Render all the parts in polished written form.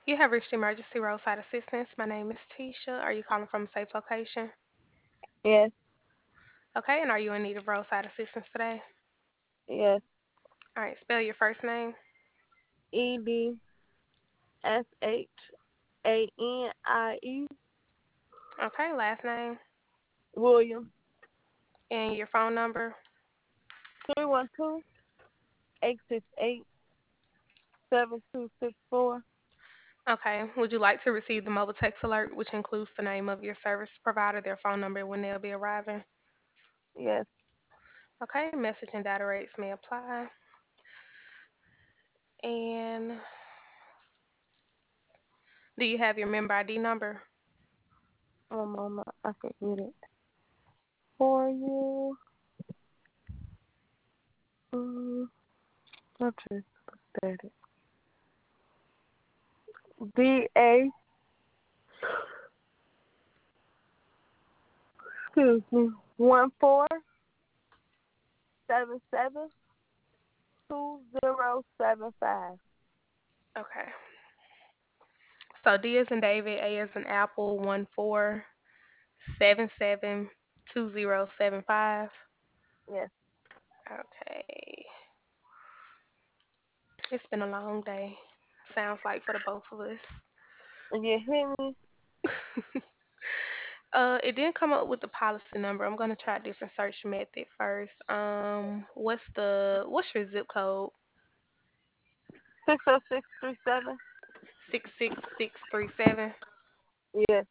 You have reached emergency roadside assistance. My name is Tisha. Are you calling from a safe location? Yes, Okay, and are you in need of roadside assistance today? yes. All right, spell your first name. EDSHANIE. Okay, last name William. and your phone number. 312-868-7264. Okay, would you like to receive the mobile text alert, which includes the name of your service provider, their phone number, and when they'll be arriving? Yes. Okay, message and data rates may apply. And do you have your member ID number? One moment. I can get it for you. Mm, okay. There it is. VA. Excuse me. 14772075. Okay. So D is in David, A is in Apple, 14772075. Yes. Okay. It's been a long day. Sounds like for the both of us. You hear me? It didn't come up with the policy number. I'm gonna try a different search method first. What's your zip code? 60637. 66637. Yes.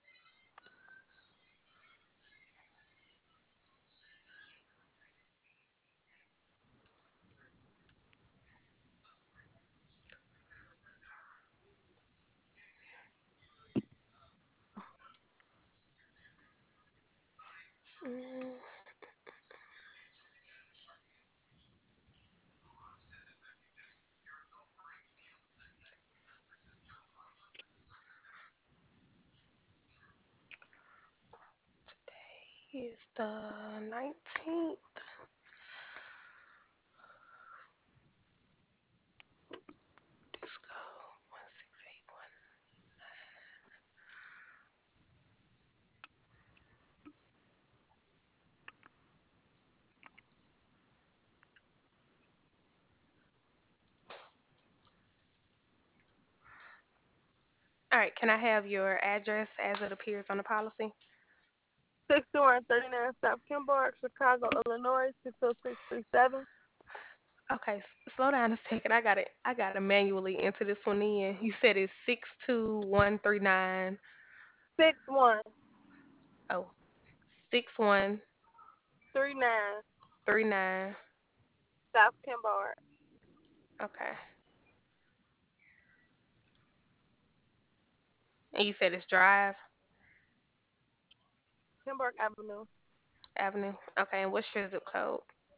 Mm, Today is the 19th. Disco 1681. All right, can I have your address as it appears on the policy? 6139 South Kimball, Chicago, Illinois, 60637. Okay, slow down a second. I gotta manually enter this one in. You said it's 62139. Oh, 6139. South Kimball, Okay. And you said it's Drive Kimball Avenue, Avenue. Okay, and what's your zip code?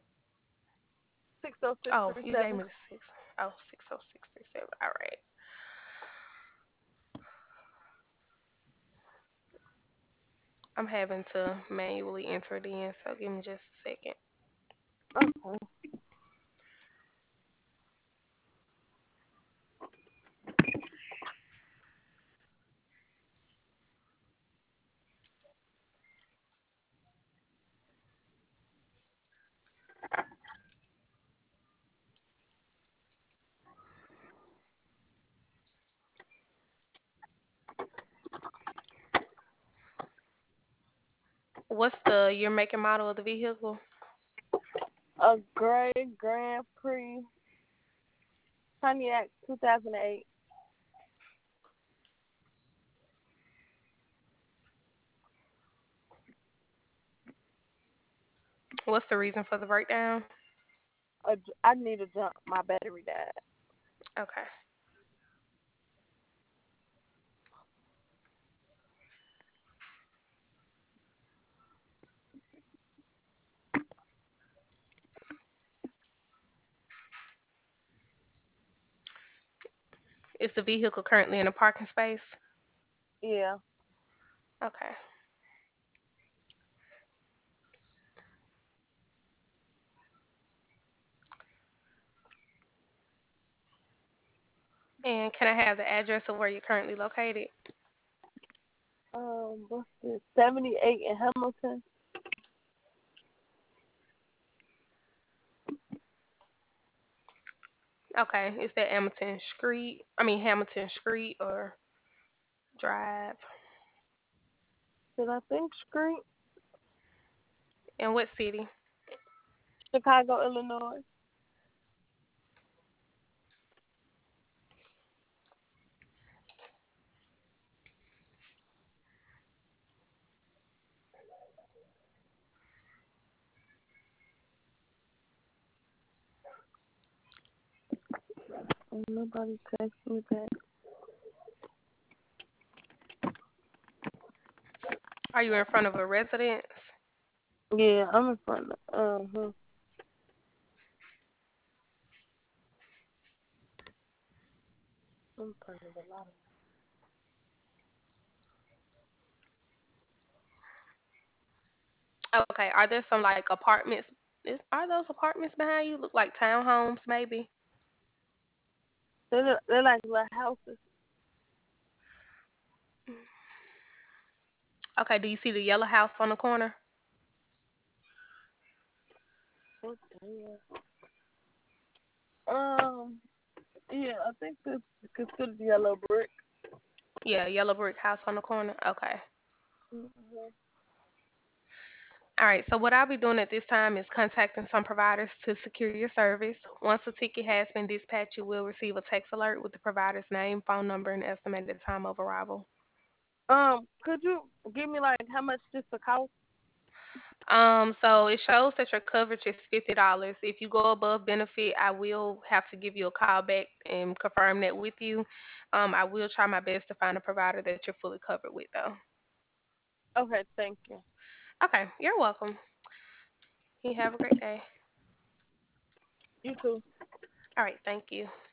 Oh, you gave 60637. me the six. Oh, 60637. All right. I'm having to manually enter it in, so give me just a second. Okay. What's the year, make, and model of the vehicle? A gray Grand Prix Pontiac 2008. What's the reason for the breakdown? I need to jump. My battery died. Okay. Is the vehicle currently in a parking space? Yeah. Okay. And can I have the address of where you're currently located? What's this? 78 in Hamilton. Okay, is that Hamilton Street? I mean Hamilton Street or Drive? Did I think Street? And what city? Chicago, Illinois. Nobody text me back. Are you in front of a residence? Yeah, I'm in front of. I'm in front of a lot of. Okay, are there some like apartments? Are those apartments behind you? Look like townhomes, maybe? They're like little houses. Okay, do you see the yellow house on the corner? What the hell? Yeah, I think this is considered yellow brick. Yeah, yellow brick house on the corner. Okay. Mhm. All right, so what I'll be doing at this time is contacting some providers to secure your service. Once a ticket has been dispatched, you will receive a text alert with the provider's name, phone number, and estimated time of arrival. Could you give me like how much this will cost? So it shows that your coverage is $50. If you go above benefit, I will have to give you a call back and confirm that with you. I will try my best to find a provider that you're fully covered with, though. Okay, thank you. Okay, you're welcome. You have a great day. You too. All right, thank you.